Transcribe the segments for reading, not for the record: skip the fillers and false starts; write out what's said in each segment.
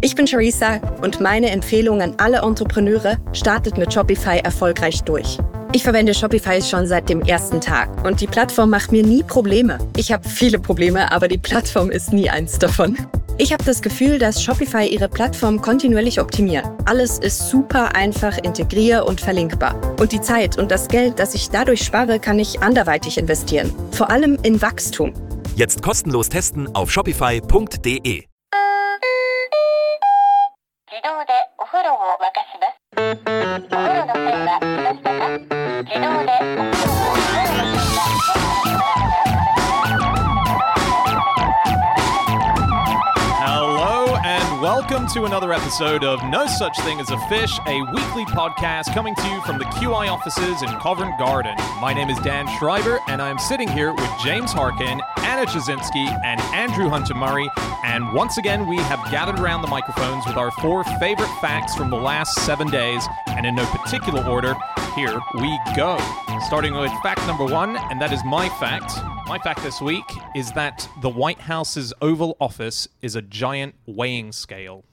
Ich bin Charissa und meine Empfehlung an alle Entrepreneure: startet mit Shopify erfolgreich durch. Ich verwende Shopify schon seit dem ersten Tag und die Plattform macht mir nie Probleme. Ich habe viele Probleme, aber die Plattform ist nie eins davon. Ich habe das Gefühl, dass Shopify ihre Plattform kontinuierlich optimiert. Alles ist super einfach integrier- und verlinkbar. Und die Zeit und das Geld, das ich dadurch spare, kann ich anderweitig investieren. Vor allem in Wachstum. Jetzt kostenlos testen auf shopify.de. 自動でお風呂を沸かします。お風呂の線は来ましたか？自動でお風呂を沸かします。 Hello and welcome to another episode of No Such Thing as a Fish, a weekly podcast coming to you from the QI offices in Covent Garden. My name is Dan Schreiber, and I am sitting here with James Harkin, Anna Jasinski, and Andrew Hunter-Murray. And once again, we have gathered around the microphones with our 4 favorite facts from the last 7 days, and in no particular order, here we go. Starting with fact number 1, and that is my fact. My fact this week is that the White House's Oval Office is a giant weighing scale.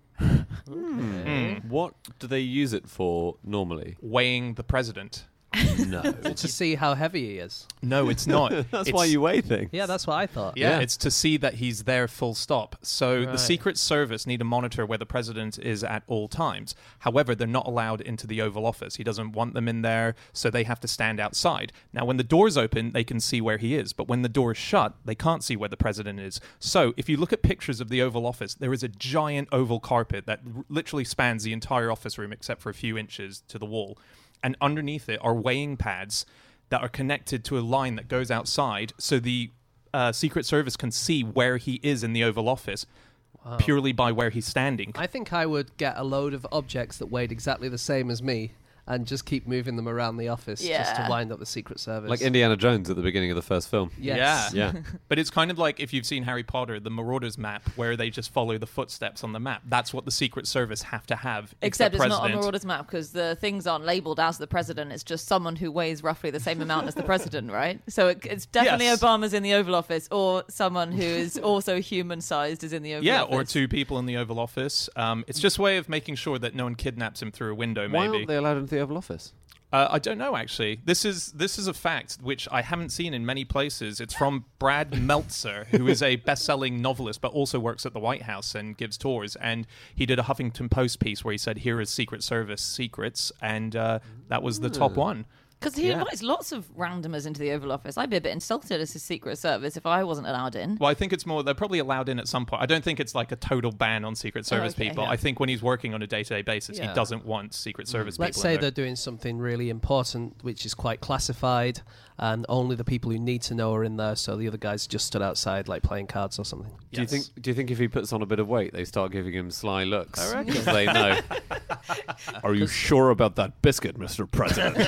What do they use it for normally? Weighing the president. No. To see how heavy he is. No, it's not. That's why you weigh things. Yeah, that's what I thought. Yeah, it's to see that he's there full stop. So the Right. Secret Service need to monitor where the president is at all times. However, they're not allowed into the Oval Office. He doesn't want them in there, so they have to stand outside. Now, when the door's open, they can see where he is. But when the door's shut, they can't see where the president is. So if you look at pictures of the Oval Office, there is a giant oval carpet that literally spans the entire office room except for a few inches to the wall. And underneath it are weighing pads that are connected to a line that goes outside, so the Secret Service can see where he is in the Oval Office purely by where he's standing. I think I would get a load of objects that weighed exactly the same as me and just keep moving them around the office just to wind up the Secret Service. Like Indiana Jones at the beginning of the first film. Yes. Yeah. Yeah. But it's kind of like if you've seen Harry Potter, the Marauders map, where they just follow the footsteps on the map. That's what the Secret Service have to have. Except the it's not a president. Marauders map because the things aren't labelled as the president. It's just someone who weighs roughly the same amount as the president, right? So it's definitely Yes. Obama's in the Oval Office, or someone who is also human-sized is in the Oval Office. Yeah, or 2 people in the Oval Office. It's just a way of making sure that no one kidnaps him through a window, Why maybe. aren't they allowed into the Oval Office? I don't know, actually. This is a fact which I haven't seen in many places. It's from Brad Meltzer, who is a best-selling novelist, but also works at the White House and gives tours. And he did a Huffington Post piece where he said, here is Secret Service secrets, and that was the top one. Because he invites lots of randomers into the Oval Office. I'd be a bit insulted as a Secret Service if I wasn't allowed in. Well, I think it's more, they're probably allowed in at some point. I don't think it's like a total ban on Secret Service okay. people. Yeah. I think when he's working on a day-to-day basis, he Yeah. doesn't want Secret Service people Let's say in there. they're doing something really important, which is quite classified, and only the people who need to know are in there, so the other guys just stood outside, like playing cards or something. Do you think if he puts on a bit of weight, they start giving him sly looks? I reckon. Because they know. Are you sure about that biscuit, Mr. President?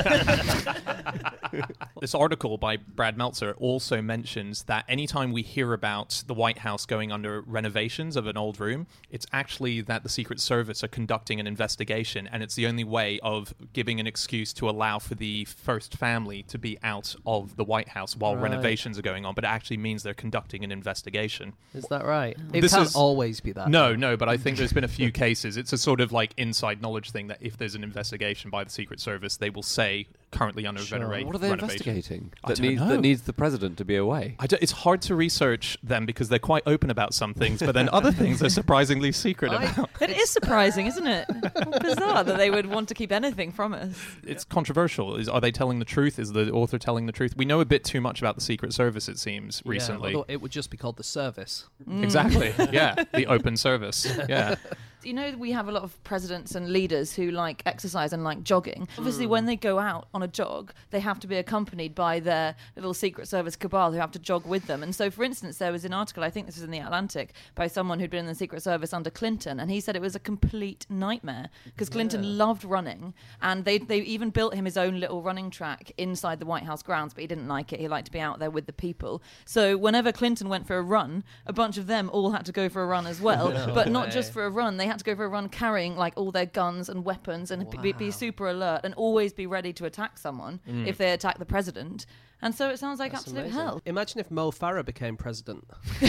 This article by Brad Meltzer also mentions that anytime we hear about the White House going under renovations of an old room, it's actually that the Secret Service are conducting an investigation, and it's the only way of giving an excuse to allow for the first family to be out of the White House while Right. renovations are going on, but it actually means they're conducting an investigation. Is that right? It This can't is- always be that. No, but I think there's been a few cases. It's a sort of like inside knowledge thing that if there's an investigation by the Secret Service, they will say currently under Sure. What are they renovation. investigating? I That don't needs know. that needs the president to be away. It's hard to research them because they're quite open about some things, but then other things are surprisingly secret about. It is surprising, isn't it? Bizarre that they would want to keep anything from us. It's controversial. Are they telling the truth? Is the author telling the truth? We know a bit too much about the Secret Service, it seems, Yeah, recently. although it would just be called the service. Exactly. Yeah, the open service. Yeah. You know, we have a lot of presidents and leaders who like exercise and like jogging. Obviously, when they go out on a jog, they have to be accompanied by their little Secret Service cabal who have to jog with them. And so, for instance, there was an article, I think this was in The Atlantic, by someone who'd been in the Secret Service under Clinton, and he said it was a complete nightmare because Clinton loved running, and they even built him his own little running track inside the White House grounds, but he didn't like it. He liked to be out there with the people. So whenever Clinton went for a run, a bunch of them all had to go for a run as well, but not just for a run. They had to go for a run carrying like all their guns and weapons and be super alert and always be ready to attack someone if they attack the president. And so it sounds like That's absolute amazing. hell. Imagine if Mo Farah became president.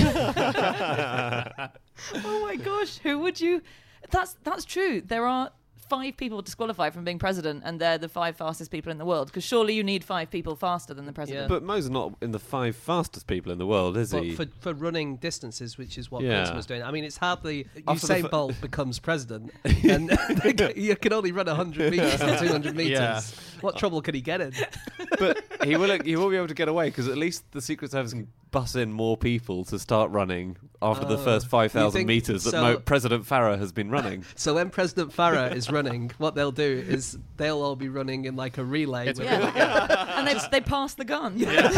Oh my gosh, who would you... That's true. There are 5 people disqualified from being president, and they're the 5 fastest people in the world, because surely you need 5 people faster than the president. But Mo's not in the 5 fastest people in the world, is he? But for running distances, which is what Yeah. Prince was doing. I mean, it's hardly... After the Usain Bolt becomes president, and you can only run 100 metres or 200 metres. Yeah. What trouble could he get in? But he will be able to get away, because at least the Secret Service can bus in more people to start running after the first 5,000 metres that President Farah has been running. So when President Farah is running, what they'll do is they'll all be running in like a relay. And they pass the gun.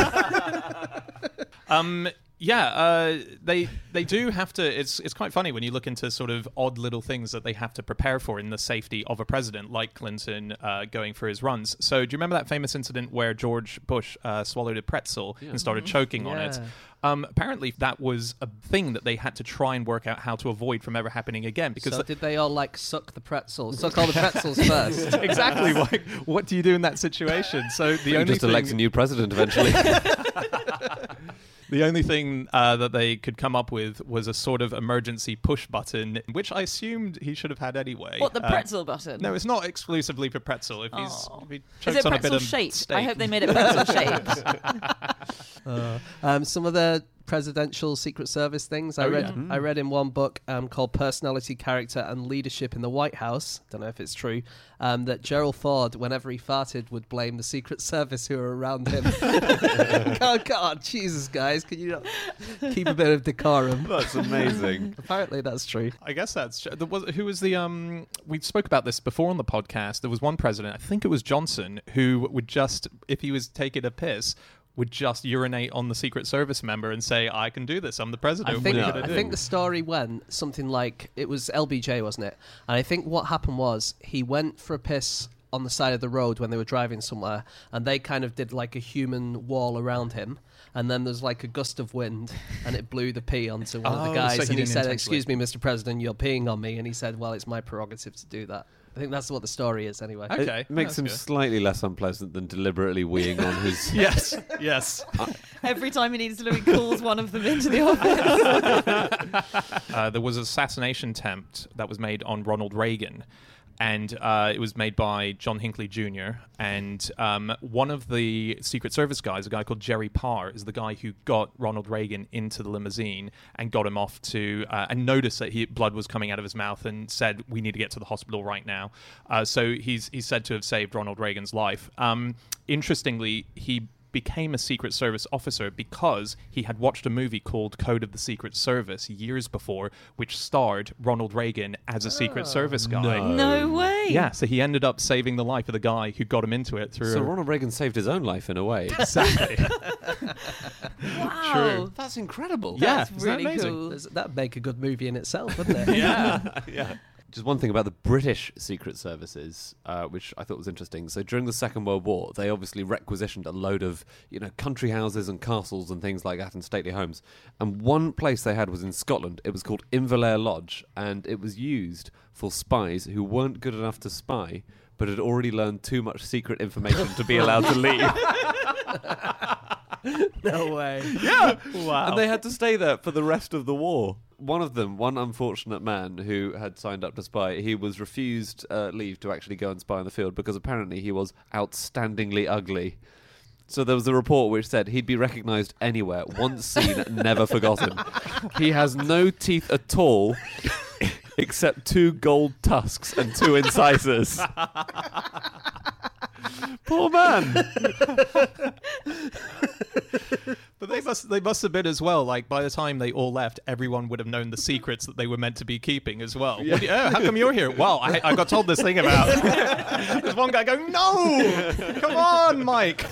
They do have to. It's quite funny when you look into sort of odd little things that they have to prepare for in the safety of a president, like Clinton going for his runs. So do you remember that famous incident where George Bush swallowed a pretzel and started choking on it? Apparently that was a thing that they had to try and work out how to avoid from ever happening again. Because did they all like suck the pretzels? Suck all the pretzels first? Exactly. Like, what do you do in that situation? So the only just elect a new president eventually. The only thing that they could come up with was a sort of emergency push button, which I assumed he should have had anyway. What, the pretzel button? No, it's not exclusively for pretzel. If he Is chokes it on a bit pretzel of shaped? steak. I hope they made it pretzel shaped. Some of the presidential Secret Service things I read in one book called Personality, Character and Leadership in the White House. Don't know if it's true. That Gerald Ford, whenever he farted, would blame the Secret Service who were around him. God, Jesus, guys, can you not keep a bit of decorum? That's amazing. Apparently, that's true. I guess that's true. Who was the we spoke about this before on the podcast. There was one president, I think it was Johnson, who would just, if he was taking a piss, would just urinate on the Secret Service member and say, I can do this, I'm the president. I think the story went something like, it was LBJ, wasn't it? And I think what happened was he went for a piss on the side of the road when they were driving somewhere, and they kind of did like a human wall around him, and then there's like a gust of wind and it blew the pee onto one of the guys, so and he didn't said, intentionally. excuse me, Mr. President, you're peeing on me. And he said, well, it's my prerogative to do that. I think that's what the story is anyway. Okay. It makes That's him good. slightly less unpleasant than deliberately weeing on his... Yes. Every time he needs to, he calls one of them into the office. There was an assassination attempt that was made on Ronald Reagan, and it was made by John Hinckley Jr. And one of the Secret Service guys, a guy called Jerry Parr, is the guy who got Ronald Reagan into the limousine and got him off to, and noticed that blood was coming out of his mouth and said, we need to get to the hospital right now. So he's said to have saved Ronald Reagan's life. Interestingly, he became a Secret Service officer because he had watched a movie called Code of the Secret Service years before, which starred Ronald Reagan as a Secret Service guy. No way. Yeah, so he ended up saving the life of the guy who got him into it through. So Ronald Reagan saved his own life in a way. Exactly. Wow. True. That's incredible. Yeah, That's isn't that really amazing? cool. That'd make a good movie in itself, wouldn't it? Yeah. Just one thing about the British Secret Services, which I thought was interesting. So during the Second World War, they obviously requisitioned a load of, country houses and castles and things like that and stately homes. And one place they had was in Scotland. It was called Inverlair Lodge, and it was used for spies who weren't good enough to spy, but had already learned too much secret information to be allowed to leave. No way. Yeah. Wow. And they had to stay there for the rest of the war. One of them, one unfortunate man who had signed up to spy, he was refused leave to actually go and spy in the field because apparently he was outstandingly ugly. So there was a report which said he'd be recognised anywhere, once seen, never forgotten. He has no teeth at all, except 2 gold tusks and 2 incisors. Poor man. But they must have been as well. Like, by the time they all left, everyone would have known the secrets that they were meant to be keeping as well. Yeah. How come you're here? Well, I got told this thing about. There's one guy going, no! Come on, Mike!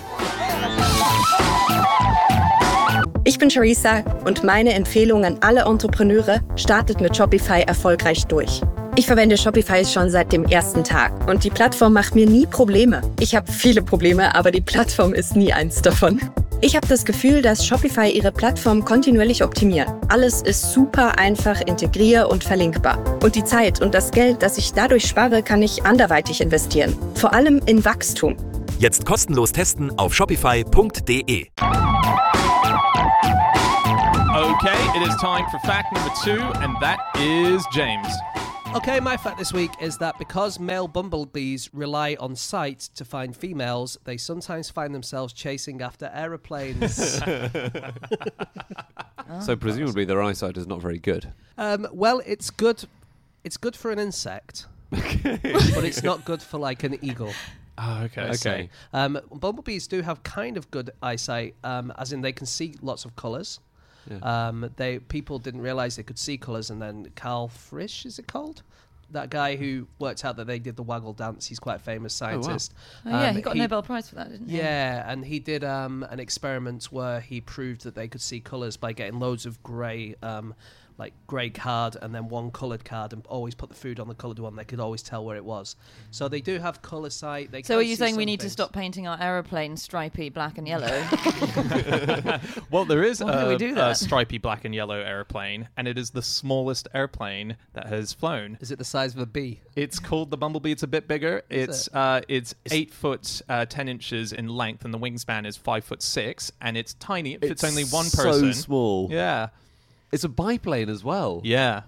Ich bin Charissa und meine Empfehlung an alle Entrepreneure, startet mit Shopify erfolgreich durch. Ich verwende Shopify schon seit dem ersten Tag und die Plattform macht mir nie Probleme. Ich habe viele Probleme, aber die Plattform ist nie eins davon. Ich habe das Gefühl, dass Shopify ihre Plattform kontinuierlich optimiert. Alles ist super einfach, integrier- und verlinkbar. Und die Zeit und das Geld, das ich dadurch spare, kann ich anderweitig investieren. Vor allem in Wachstum. Jetzt kostenlos testen auf shopify.de. Okay, it is time for fact number 2, and that is James. Okay, my fact this week is that because male bumblebees rely on sight to find females, they sometimes find themselves chasing after aeroplanes. So presumably their eyesight is not very good. Well, it's good. It's good for an insect, but it's not good for like an eagle. Oh, okay. Okay. Bumblebees do have kind of good eyesight, as in they can see lots of colours. Yeah. People didn't realize they could see colors, and then Carl Frisch, is it called? That guy who worked out that they did the waggle dance. He's quite a famous scientist. Oh, yeah, he got a Nobel Prize for that, didn't he? Yeah, and he did an experiment where he proved that they could see colors by getting loads of grey card and then one coloured card, and always put the food on the coloured one. They could always tell where it was. So they do have colour sight. So are you saying we need to stop painting our aeroplane stripy black and yellow? Well, there is Why do we do a that? stripy black and yellow airplane, and it is the smallest airplane that has flown. Is it the size of a bee? It's called the Bumblebee. It's a bit bigger. Is It's 8 foot 10 inches in length, and the wingspan is 5'6", and it's tiny. It fits only one person. So small. Yeah. It's a biplane as well. Yeah.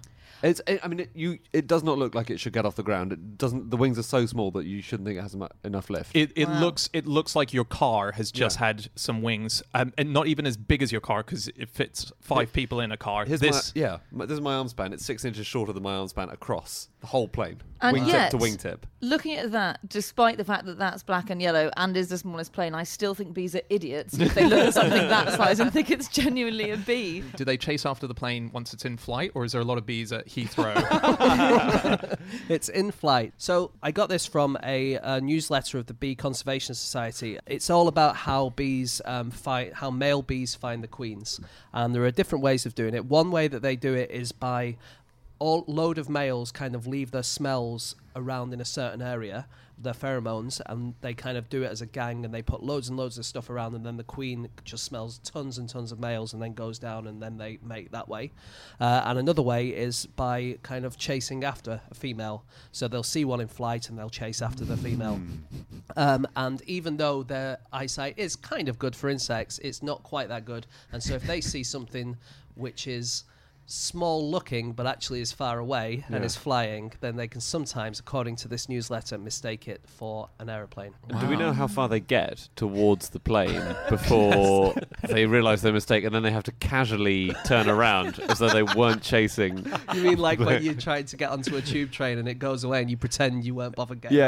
It does not look like it should get off the ground. It doesn't. The wings are so small that you shouldn't think it has enough lift. It Wow. looks like your car has just had some wings, and not even as big as your car because it fits 5 people in a car. This is my arm span. It's 6 inches shorter than my arm span across the whole plane, And wingtip yet, to wingtip. Looking at that, despite the fact that that's black and yellow and is the smallest plane, I still think bees are idiots if they look at something that size and think it's genuinely a bee. Do they chase after the plane once it's in flight, or is there a lot of bees at Heathrow? It's in flight. So I got this from a newsletter of the Bee Conservation Society. It's all about how how male bees find the queens, and there are different ways of doing it. One way that they do it is by load of males kind of leave their smells around in a certain area, their pheromones, and they kind of do it as a gang, and they put loads and loads of stuff around, and then the queen just smells tons and tons of males and then goes down, and then they mate that way. And another way is by kind of chasing after a female. So they'll see one in flight and they'll chase after the female. And even though their eyesight is kind of good for insects, it's not quite that good. And so if they see something which is small looking but actually is far away and is flying, then they can sometimes, according to this newsletter, mistake it for an aeroplane. Wow. Do we know how far they get towards the plane before they realise their mistake, and then they have to casually turn around as though they weren't chasing? You mean like when you're trying to get onto a tube train and it goes away and you pretend you weren't bothered getting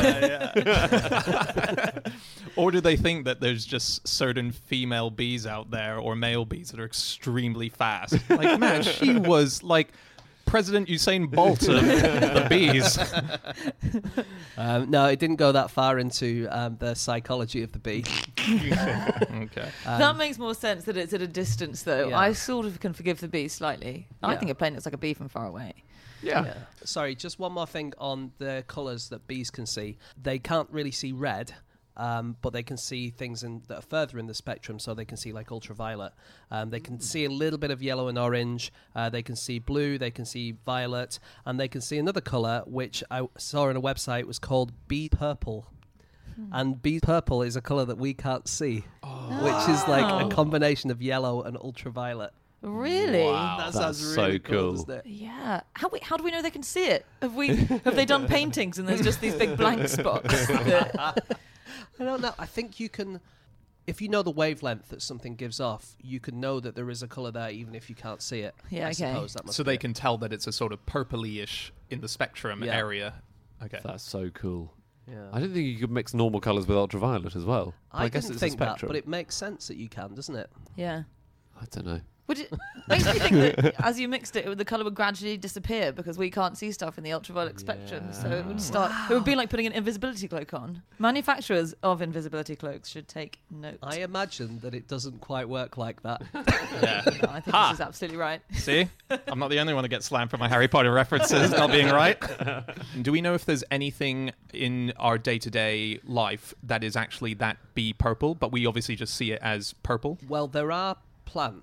Or do they think that there's just certain female bees out there, or male bees, that are extremely fast? Like, man, she was like President Usain Bolt of the bees. No, it didn't go that far into the psychology of the bee. Okay. That makes more sense that it's at a distance, though. Yeah. I sort of can forgive the bee slightly. I Yeah. think a plane looks like a bee from far away. Yeah. Sorry, just one more thing on the colours that bees can see. They can't really see red. But they can see things that are further in the spectrum, so they can see like ultraviolet. They can see a little bit of yellow and orange. They can see blue, they can see violet, and they can see another colour, which I saw on a website was called bee purple. And bee purple is a colour that we can't see, which is like a combination of yellow and ultraviolet. Really? Wow. That That's sounds really so cool. doesn't it? Yeah. How do we know they can see it? Have they done paintings and there's just these big blank spots? I don't know. I think you can, if you know the wavelength that something gives off, you can know that there is a colour there even if you can't see it. Yeah, I okay. suppose that must So be they it. can tell that it's a sort of purpley-ish in the spectrum area. Okay. That's so cool. Yeah. I didn't think you could mix normal colours with ultraviolet as well. But I guess didn't it's think a that, spectrum. but it makes sense that you can, doesn't it? Yeah. I don't know. Would it makes me think that as you mixed it, the colour would gradually disappear because we can't see stuff in the ultraviolet spectrum. So it would start. It would be like putting an invisibility cloak on. Manufacturers of invisibility cloaks should take note. I imagine that it doesn't quite work like that. Yeah. No, I think this is absolutely right. See? I'm not the only one that gets slammed for my Harry Potter references not being right. Do we know if there's anything in our day-to-day life that is actually that bee purple, but we obviously just see it as purple? Well, there are plants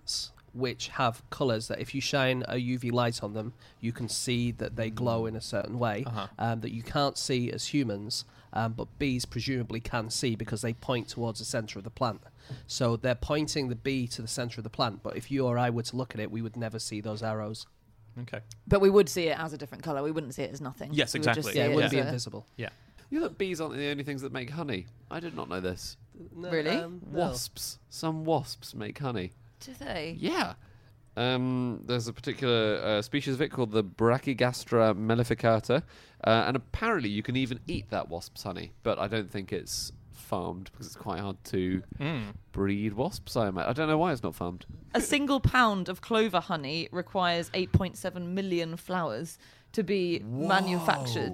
which have colours that if you shine a UV light on them, you can see that they glow in a certain way that you can't see as humans, but bees presumably can see because they point towards the centre of the plant. So they're pointing the bee to the centre of the plant, but if you or I were to look at it, we would never see those arrows. Okay. But we would see it as a different colour. We wouldn't see it as nothing. Yes, We would just exactly. see Yeah, it wouldn't as be a- invisible. Yeah. You know that bees aren't the only things that make honey? I did not know this. No, Really? no. Wasps. Some wasps make honey. Do they? Yeah. There's a particular species of it called the Brachygastra mellificata, and apparently you can even eat that wasp's honey, but I don't think it's farmed because it's quite hard to breed wasps. I don't know why it's not farmed. A single pound of clover honey requires 8.7 million flowers to be manufactured.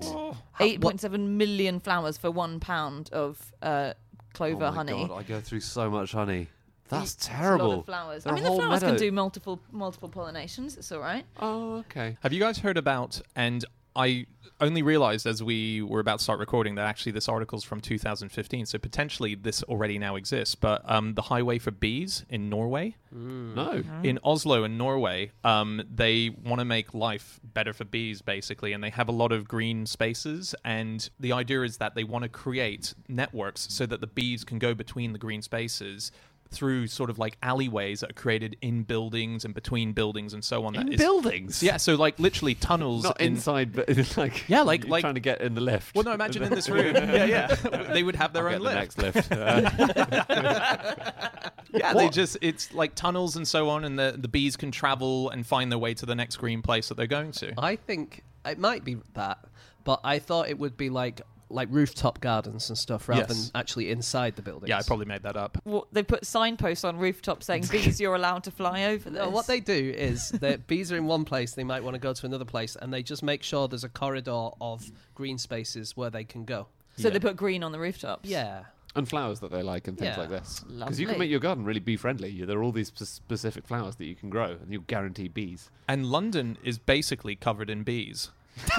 8.7 million flowers for 1 pound of clover oh my honey. God, I go through so much honey. That's It's terrible. A lot of flowers. They're I mean, a the whole flowers meadow. can do multiple pollinations. It's all right. Oh, okay. Have you guys heard about, and I only realized as we were about to start recording that actually this article's from 2015, so potentially this already now exists, but the Highway for Bees in Norway. No. In Oslo in Norway, they want to make life better for bees, basically, and they have a lot of green spaces, and the idea is that they want to create networks so that the bees can go between the green spaces through sort of like alleyways that are created in buildings and between buildings and so on. In that is, buildings? yeah, so like literally tunnels. Not inside, but like Yeah, like- you're like- trying to get in the lift. Well, no, imagine in this room. Yeah. They would have their I'll own get the lift. next lift. Yeah, they just, it's like tunnels and so on, and the bees can travel and find their way to the next green place that they're going to. I think it might be that, but I thought it would be like rooftop gardens and stuff rather Yes. than actually inside the buildings. Yeah, I probably made that up. Well, they put signposts on rooftops saying, bees, you're allowed to fly over this. No, what they do is that bees are in one place, they might want to go to another place, and they just make sure there's a corridor of green spaces where they can go. So they put green on the rooftops. Yeah. And flowers that they like and things Yeah. like this. Because you Lovely. can make your garden really bee friendly. There are all these specific flowers that you can grow, and you guarantee bees. And London is basically covered in bees.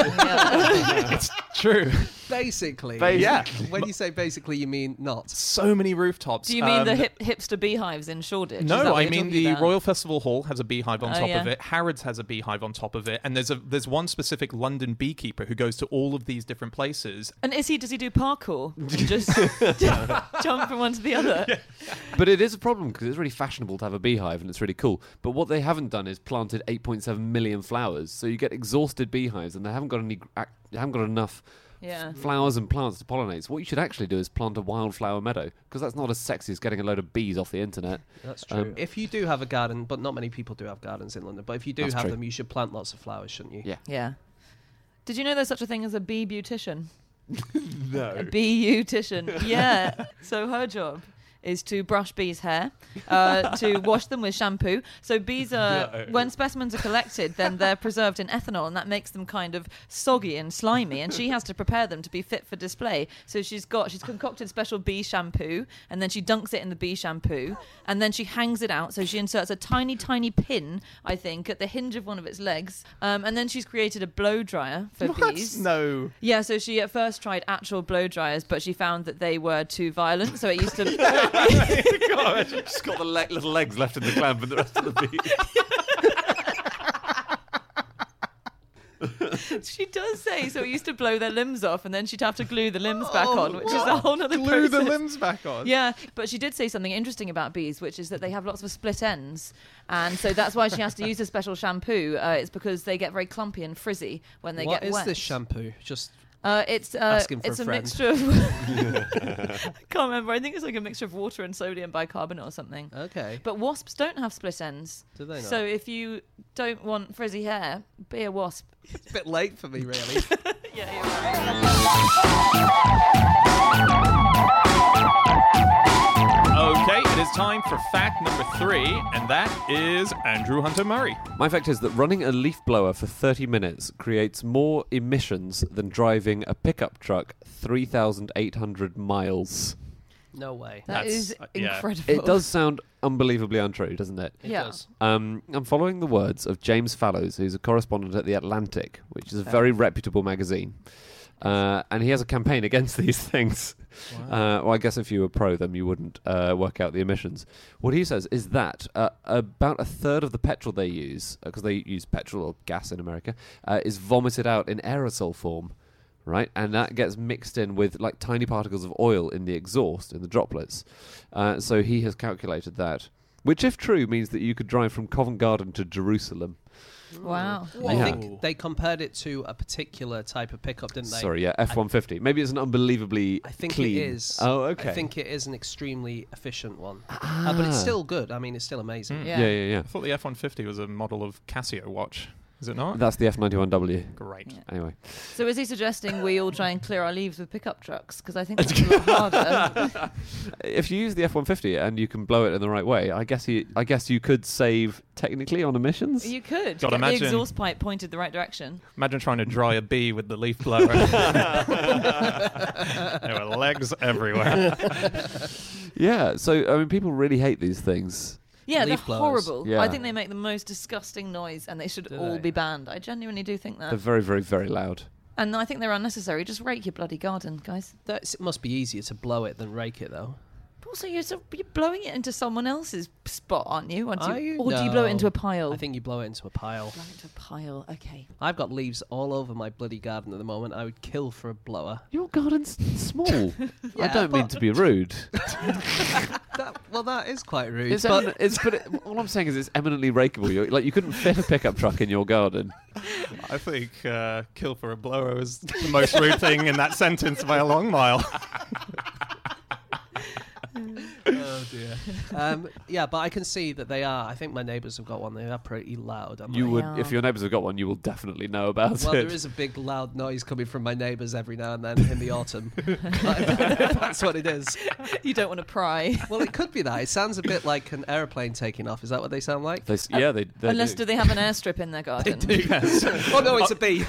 Yeah. True. Basically. Yeah. When you say basically, you mean not. So many rooftops. Do you mean the hipster beehives in Shoreditch? Is that No, what I you're mean talking the about? Royal Festival Hall has a beehive on Oh, top yeah. of it. Harrods has a beehive on top of it, and there's one specific London beekeeper who goes to all of these different places. And does he do parkour? Just jump from one to the other? But it is a problem because it's really fashionable to have a beehive and it's really cool. But what they haven't done is planted 8.7 million flowers. So you get exhausted beehives and they haven't got enough Yeah. flowers and plants to pollinate. So what you should actually do is plant a wildflower meadow because that's not as sexy as getting a load of bees off the internet. That's true. If you do have a garden, but not many people do have gardens in London, but if you do That's have true. them, you should plant lots of flowers, shouldn't you? Yeah. Yeah. Did you know there's such a thing as a bee beautician? No. A bee-beautician. Yeah. So her job is to brush bees' hair, to wash them with shampoo. So bees are, when specimens are collected, then they're preserved in ethanol, and that makes them kind of soggy and slimy, and she has to prepare them to be fit for display. So she's concocted special bee shampoo, and then she dunks it in the bee shampoo, and then she hangs it out. So she inserts a tiny, tiny pin, I think, at the hinge of one of its legs, and then she's created a blow dryer for bees. No. Yeah, so she at first tried actual blow dryers, but she found that they were too violent. So it used to. God, just got the little legs left in the clamp and the rest of the bee. She does say so. It used to blow their limbs off, and then she'd have to glue the limbs back on, which is a whole other Glue the process. limbs back on. Yeah, but she did say something interesting about bees, which is that they have lots of split ends, and so that's why she has to use a special shampoo. It's because they get very clumpy and frizzy when they What get is wet. this shampoo? Just It's Asking for it's a a friend. mixture of. I can't remember. I think it's like a mixture of water and sodium bicarbonate or something. okay. But wasps don't have split ends. Do they not? So if you don't want frizzy hair, be a wasp. It's a bit late for me, really. Yeah, you're right. Okay, it is time for fact number 3, and that is Andrew Hunter Murray. My fact is that running a leaf blower for 30 minutes creates more emissions than driving a pickup truck 3,800 miles. No way. That That's- is yeah. incredible. It does sound unbelievably untrue, doesn't it? It Yeah. does. I'm following the words of James Fallows, who's a correspondent at The Atlantic, which is a very reputable magazine. And he has a campaign against these things. Wow. Well, I guess if you were pro them, you wouldn't work out the emissions. What he says is that about a third of the petrol they use, because they use petrol or gas in America, is vomited out in aerosol form, right? And that gets mixed in with like tiny particles of oil in the exhaust, in the droplets. So he has calculated that, which, if true, means that you could drive from Covent Garden to Jerusalem. Wow. I think they compared it to a particular type of pickup, didn't they? Sorry, yeah, F-150. Maybe it's an unbelievably I think clean. it is. Oh, okay. I think it is an extremely efficient one. But it's still good. I mean, it's still amazing. Yeah. I thought the F-150 was a model of Casio watch. Is it not? That's the F-91W. Great. Yeah. Anyway. So is he suggesting we all try and clear our leaves with pickup trucks? Because I think that's a lot harder. If you use the F-150 and you can blow it in the right way, I guess you could save technically on emissions. You could. Gotta Get the imagine- exhaust pipe pointed the right direction. Imagine trying to dry a bee with the leaf blower. There were legs everywhere. Yeah, so I mean, people really hate these things. Yeah, Leaf they're blowers. horrible. Yeah. I think they make the most disgusting noise and they should Do all they? be banned. I genuinely do think They're that. very, very, very loud. And I think they're unnecessary. Just rake your bloody garden, guys. It must be easier to blow it than rake it, though. But also, you're blowing it into someone else's spot, aren't you? Are you? Or do you blow it into a No. pile? I think you blow it into a pile. Blow it into a pile, okay. I've got leaves all over my bloody garden at the moment. I would kill for a blower. Your garden's small. I Yeah, don't mean but- to be rude. That is quite rude. It's but all I'm saying is it's eminently rakeable. You couldn't fit a pickup truck in your garden. I think kill for a blower was the most rude thing in that sentence by a long mile. oh dear. Yeah, but I can see that they are. I think my neighbours have got one. They are pretty loud. You would, Yeah. if your neighbours have got one, you will definitely know about Well, it. there is a big loud noise coming from my neighbours every now and then in the autumn. That's what it is. You don't want to pry. Well, it could be that. It sounds a bit like an aeroplane taking off. Is that what they sound like? They Unless do they have an airstrip in their garden? Yes. Oh no, it's a bee.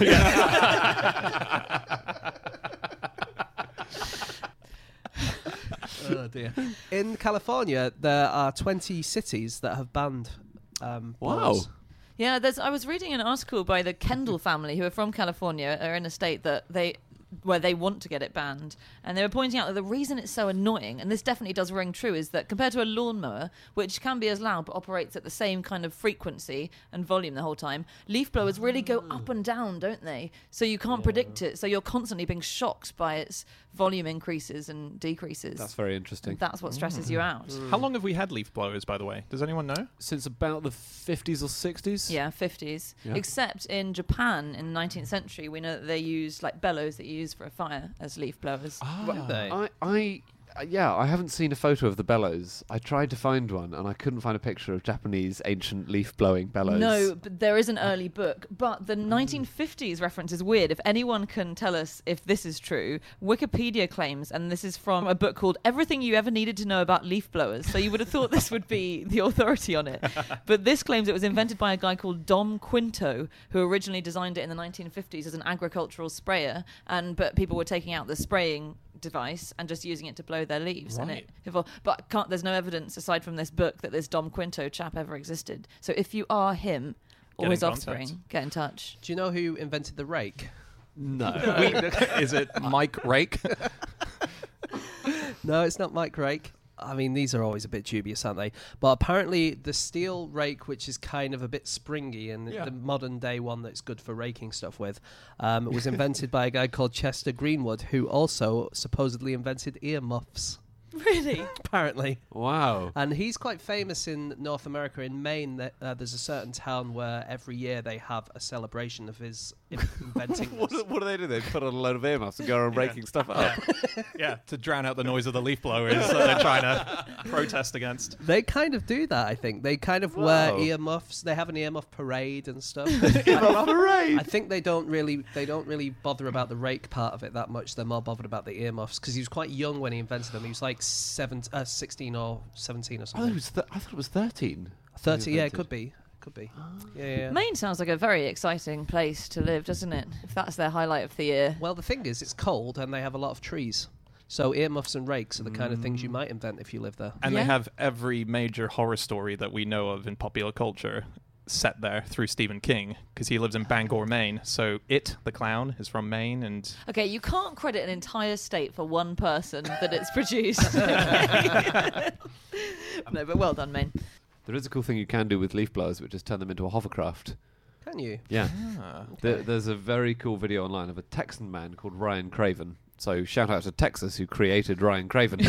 Oh dear. In California, there are 20 cities that have banned blowers. Yeah, I was reading an article by the Kendall family, who are from California, are in a state where they want to get it banned, and they were pointing out that the reason it's so annoying, and this definitely does ring true, is that compared to a lawnmower, which can be as loud but operates at the same kind of frequency and volume the whole time, leaf blowers really go up and down, don't they? So you can't predict it, so you're constantly being shocked by its volume increases and decreases. That's very interesting. That's what stresses you out. How long have we had leaf blowers, by the way? Does anyone know? Since about the 50s or 60s? Yeah, 50s. Yeah. Except in Japan in the 19th century, we know that they use like bellows that you use for a fire as leaf blowers. Were they? I haven't seen a photo of the bellows. I tried to find one, and I couldn't find a picture of Japanese ancient leaf-blowing bellows. No, but there is an early book. But the 1950s reference is weird. If anyone can tell us if this is true, Wikipedia claims, and this is from a book called Everything You Ever Needed to Know About Leaf Blowers. So you would have thought this would be the authority on it. But this claims it was invented by a guy called Dom Quinto, who originally designed it in the 1950s as an agricultural sprayer. But people were taking out the spraying device and just using it to blow their leaves. Right. And it evolved. But there's no evidence aside from this book that this Dom Quinto chap ever existed. So if you are him or Get his in offspring, contact. get in touch. Do you know who invented the rake? No. Is it Mike Rake? No, it's not Mike Rake. I mean, these are always a bit dubious, aren't they? But apparently the steel rake, which is kind of a bit springy and the modern day one that's good for raking stuff with, was invented by a guy called Chester Greenwood, who also supposedly invented earmuffs. Really? Apparently. Wow. And he's quite famous in North America. In Maine, there's a certain town where every year they have a celebration of his inventing What this. do they do? They put on a load of earmuffs and go around raking stuff up. Yeah, to drown out the noise of the leaf blowers that they're trying to protest against. They kind of do that, I think. They kind of Wow. wear earmuffs. They have an earmuff parade and stuff. Parade. I think they don't really bother about the rake part of it that much. They're more bothered about the earmuffs because he was quite young when he invented them. He was like 16 or 17 or Oh, something. I thought it was 13. 30, yeah, it invented. could be. Yeah. Maine sounds like a very exciting place to live, doesn't it? If that's their highlight of the year. Well, the thing is, it's cold and they have a lot of trees. So earmuffs and rakes are the kind of things you might invent if you live there. And Yeah. they have every major horror story that we know of in popular culture set there through Stephen King because he lives in Bangor, Maine. So It, the clown, is from Maine, and Okay, you can't credit an entire state for one person that it's produced. No, but well done, Maine. There is a cool thing you can do with leaf blowers, which is turn them into a hovercraft. Can you? Yeah. Okay. There's a very cool video online of a Texan man called Ryan Craven. So shout out to Texas, who created Ryan Craven,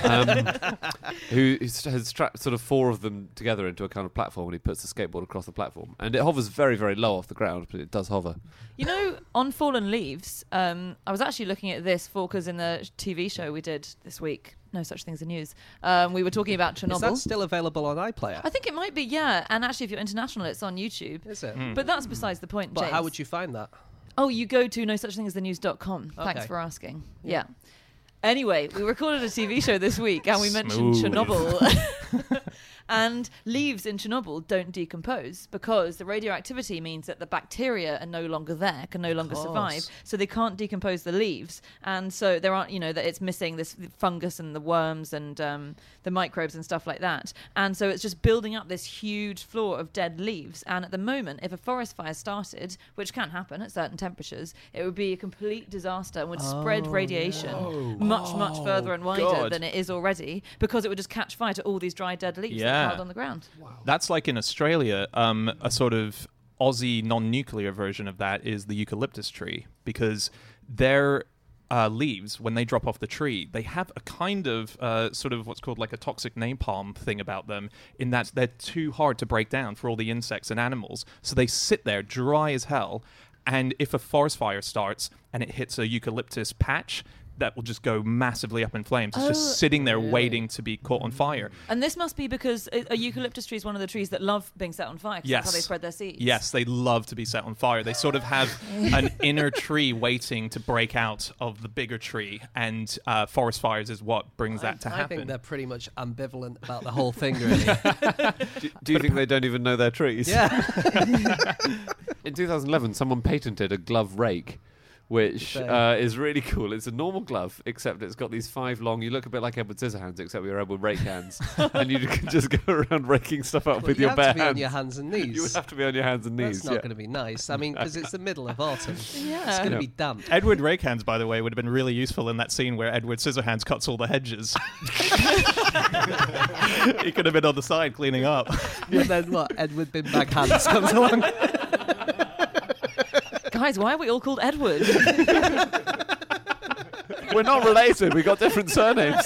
who has strapped sort of 4 of them together into a kind of platform, and he puts the skateboard across the platform. And it hovers very, very low off the ground, but it does hover. You know, on Fallen Leaves, I was actually looking at this because in the TV show we did this week, No Such Thing as the News, we were talking about Chernobyl. Is that still available on iPlayer? I think it might be, yeah. And actually, if you're international, it's on YouTube. Is it? But that's besides the point, But James. how would you find that? Oh, you go to nosuchthingasthenews.com. Thanks Okay. for asking. Yeah. Anyway, we recorded a TV show this week and we mentioned Smooth. Chernobyl. And leaves in Chernobyl don't decompose because the radioactivity means that the bacteria are no longer there, can no longer survive. So they can't decompose the leaves. And so there aren't, that it's missing this fungus and the worms and the microbes and stuff like that. And so it's just building up this huge floor of dead leaves. And at the moment, if a forest fire started, which can happen at certain temperatures, it would be a complete disaster and would spread radiation much further and wider God. than it is already because it would just catch fire to all these dry dead leaves that Yeah. are piled on the ground. that's like in Australia, a sort of Aussie non-nuclear version of that is the eucalyptus tree, because their leaves, when they drop off the tree, they have a kind of sort of what's called like a toxic napalm thing about them, in that they're too hard to break down for all the insects and animals. So they sit there dry as hell, and if a forest fire starts and it hits a eucalyptus patch, that will just go massively up in flames. It's just sitting there waiting to be caught on fire. And this must be because a eucalyptus tree is one of the trees that love being set on fire. 'Cause Yes. That's how they spread their seeds. Yes, they love to be set on fire. They sort of have an inner tree waiting to break out of the bigger tree, and forest fires is what brings that to I happen. think they're pretty much ambivalent about the whole thing, really. Do you think they don't even know their trees? Yeah. In 2011, someone patented a glove rake, which is really cool. It's a normal glove, except it's got these 5 long... You look a bit like Edward Scissorhands, except with your Edward rake hands. And you can just go around raking stuff up with you your have bare to be hands. on your hands and knees. You would have to be on your hands and knees. That's not going to be nice. I mean, because it's the middle of autumn. Yeah. It's going to be damp. Edward Rakehands, by the way, would have been really useful in that scene where Edward Scissorhands cuts all the hedges. He could have been on the side cleaning up. And then what? Edward Bin Bag Hands comes along. Guys, why are we all called Edward? We're not related. We've got different surnames.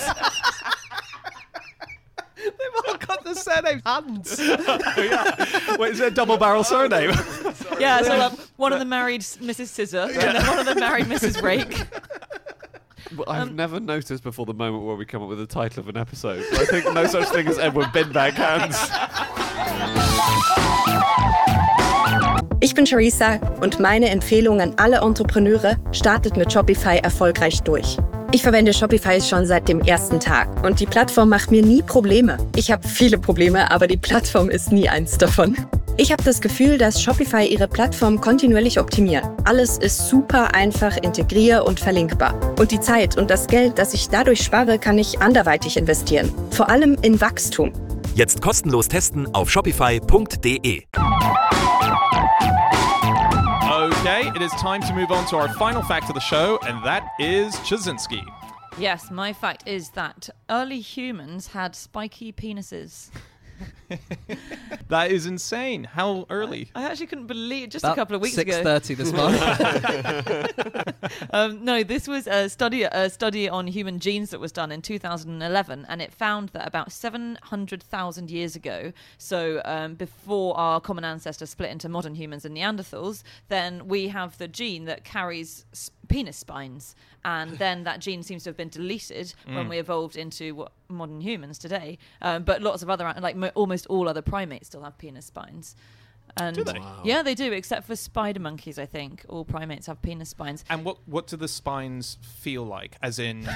They've all got the surname Hands. Wait, is there a double barrel surname? Yeah, so one of them married Mrs. Scissor, and then one of them married Mrs. Rake. Well, I've never noticed before the moment where we come up with the title of an episode. But I think no such thing as Edward Bin Bag Hands. Ich bin Charissa und meine Empfehlung an alle Entrepreneure: startet mit Shopify erfolgreich durch. Ich verwende Shopify schon seit dem ersten Tag und die Plattform macht mir nie Probleme. Ich habe viele Probleme, aber die Plattform ist nie eins davon. Ich habe das Gefühl, dass Shopify ihre Plattform kontinuierlich optimiert. Alles ist super einfach, integrier- und verlinkbar. Und die Zeit und das Geld, das ich dadurch spare, kann ich anderweitig investieren. Vor allem in Wachstum. Jetzt kostenlos testen auf shopify.de. Okay, it is time to move on to our final fact of the show, and that is Chazinski. Yes, my fact is that early humans had spiky penises. That is insane. How early? I actually couldn't believe just About a couple of weeks ago. 6:30 this morning. No, this was a study on human genes that was done in 2011, and it found that about 700,000 years ago, so before our common ancestor split into modern humans and Neanderthals, then we have the gene that carries penis spines, and then that gene seems to have been deleted when we evolved into what modern humans today. But lots of other, almost all other primates still have penis spines. And Do they? Yeah, they do, except for spider monkeys, I think. All primates have penis spines. And what do the spines feel like? As in,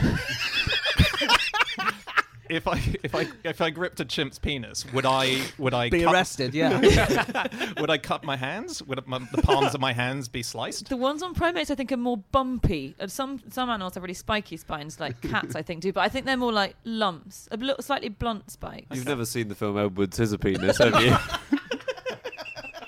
if I gripped a chimp's penis, would I Be cut, arrested, yeah. Would I cut my hands? Would the palms of my hands be sliced? The ones on primates, I think, are more bumpy. And some animals have really spiky spines, like cats, I think, do. But I think they're more like lumps, a little slightly blunt spikes. You've never seen the film Edward Scissorpenis, have you?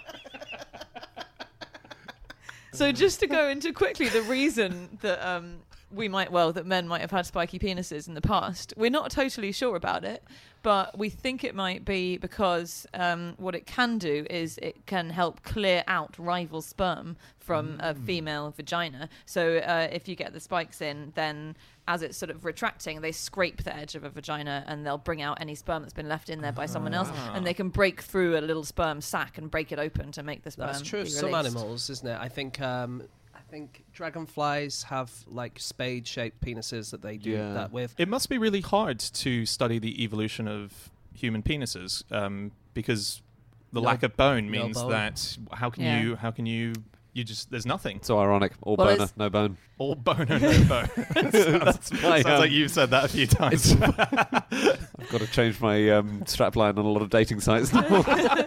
So just to go into quickly the reason that that men might have had spiky penises in the past, we're not totally sure about it, but we think it might be because what it can do is it can help clear out rival sperm from a female vagina. So if you get the spikes in, then as it's sort of retracting, they scrape the edge of a vagina and they'll bring out any sperm that's been left in there by someone else, and they can break through a little sperm sac and break it open to make the sperm. That's true. Be Some released. animals, isn't it? I think dragonflies have like spade-shaped penises that they do that with. It must be really hard to study the evolution of human penises because the lack of bone means bone. that how can you just there's nothing. So ironic. All Well, boner, no bone. All bone or no bone. That's my, Sounds like you've said that a few times. I've got to change my strapline on a lot of dating sites now.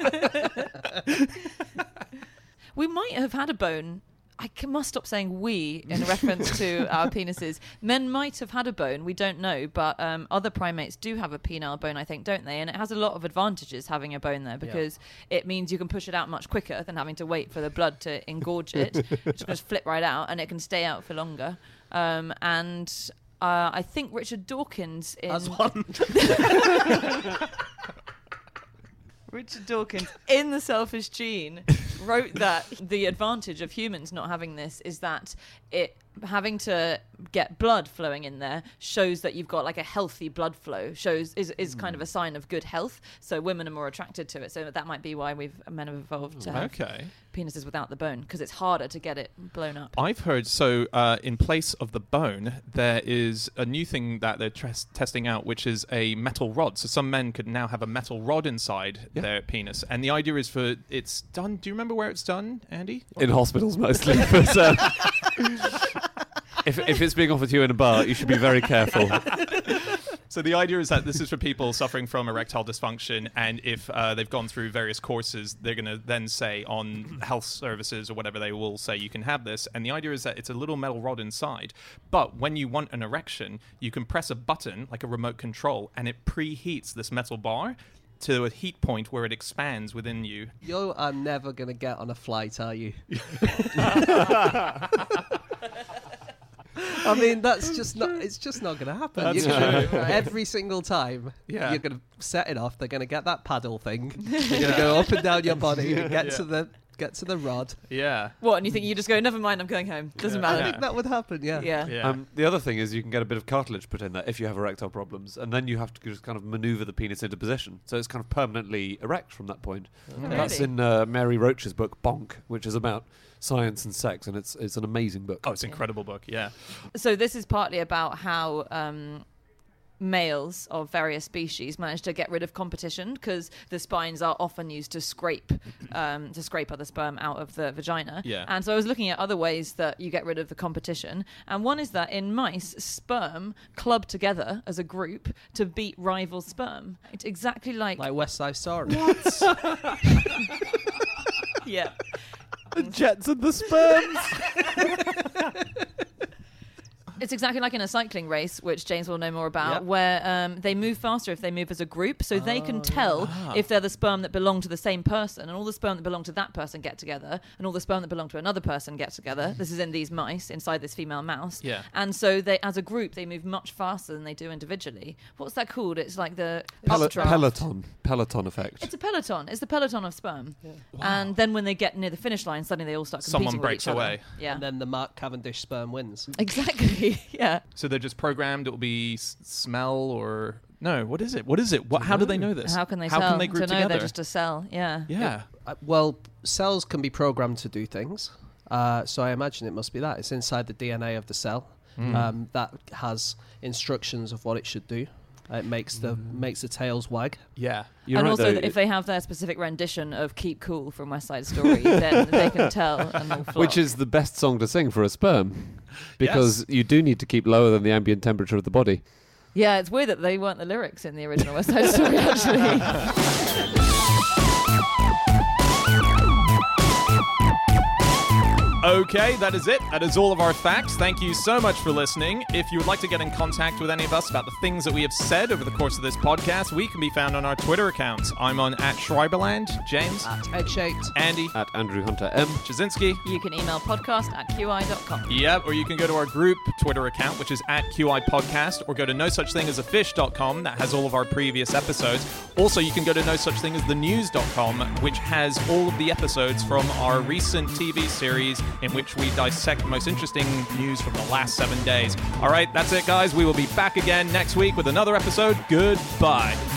We might have had a bone. Must stop saying we in reference to our penises. Men might have had a bone, we don't know, but other primates do have a penile bone, I think, don't they? And it has a lot of advantages having a bone there because it means you can push it out much quicker than having to wait for the blood to engorge it. It's just going to flip right out and it can stay out for longer. I think Richard Dawkins As one. Richard Dawkins in The Selfish Gene wrote that the advantage of humans not having this is that it having to get blood flowing in there shows that you've got like a healthy blood flow, is kind of a sign of good health. So women are more attracted to it. So that might be why men have evolved to have penises without the bone, because it's harder to get it blown up. I've heard, in place of the bone, there is a new thing that they're testing out, which is a metal rod. So some men could now have a metal rod inside their penis. And the idea is it's done. Do you remember where it's done, Andy? In hospitals mostly. But, if it's being offered to you in a bar, you should be very careful. So the idea is that this is for people suffering from erectile dysfunction, and if they've gone through various courses, they're going to then say on health services or whatever, they will say you can have this. And the idea is that it's a little metal rod inside, but when you want an erection, you can press a button like a remote control, and it preheats this metal bar to a heat point where it expands within you. You are never going to get on a flight, are you? I mean, it's just not going to happen. That's true. Every single time you're going to set it off, they're going to get that paddle thing. They're going to go up and down your body and get to the rod. Yeah. What? And you think you just go, never mind, I'm going home. Doesn't matter. I think that would happen, Yeah. The other thing is you can get a bit of cartilage put in there if you have erectile problems, and then you have to just kind of maneuver the penis into position. So it's kind of permanently erect from that point. Okay. That's in Mary Roach's book, Bonk, which is about science and sex, and it's an amazing book. Oh, it's an incredible book, yeah. So this is partly about how males of various species manage to get rid of competition, because the spines are often used to scrape other sperm out of the vagina. Yeah. And so I was looking at other ways that you get rid of the competition, and one is that in mice, sperm club together as a group to beat rival sperm. It's exactly like West Side Story. yeah. The jets and the sperms. It's exactly like in a cycling race, which James will know more about, where they move faster if they move as a group, so they can tell if they're the sperm that belong to the same person, and all the sperm that belong to that person get together, and all the sperm that belong to another person get together. This is in these mice, inside this female mouse. Yeah. And so they, as a group, they move much faster than they do individually. What's that called? It's like the Peloton effect. It's a peloton. It's the peloton of sperm. Yeah. Wow. And then when they get near the finish line, suddenly they all start competing Someone with breaks each other. away. Yeah. And then the Mark Cavendish sperm wins. Exactly. Yeah. So they're just programmed. It will be smell or no. What is it? How do they know this? How can they How tell? can they group to know together? they're just a cell. Yeah. Yeah. Well, cells can be programmed to do things. So I imagine it must be that. It's inside the DNA of the cell that has instructions of what it should do. It makes the tails wag. Yeah. You're and right, also, though. if they have their specific rendition of "Keep Cool" from West Side Story, then they can tell and they'll flock. Which is the best song to sing for a sperm, because you do need to keep lower than the ambient temperature of the body. Yeah, it's weird that they weren't the lyrics in the original West Side Story, actually. Okay, that is it. That is all of our facts. Thank you so much for listening. If you would like to get in contact with any of us about the things that we have said over the course of this podcast, we can be found on our Twitter accounts. I'm on @Schreiberland, James Egg-shaped. Andy @AndrewHunterM. Jasinski. You can email podcast@qi.com. Yep, or you can go to our group Twitter account, which is @QI Podcast, or go to nosuchthingasafish.com. That has all of our previous episodes. Also, you can go to nosuchthingasthenews.com, which has all of the episodes from our recent TV series in which we dissect the most interesting news from the last 7 days. All right, that's it, guys. We will be back again next week with another episode. Goodbye.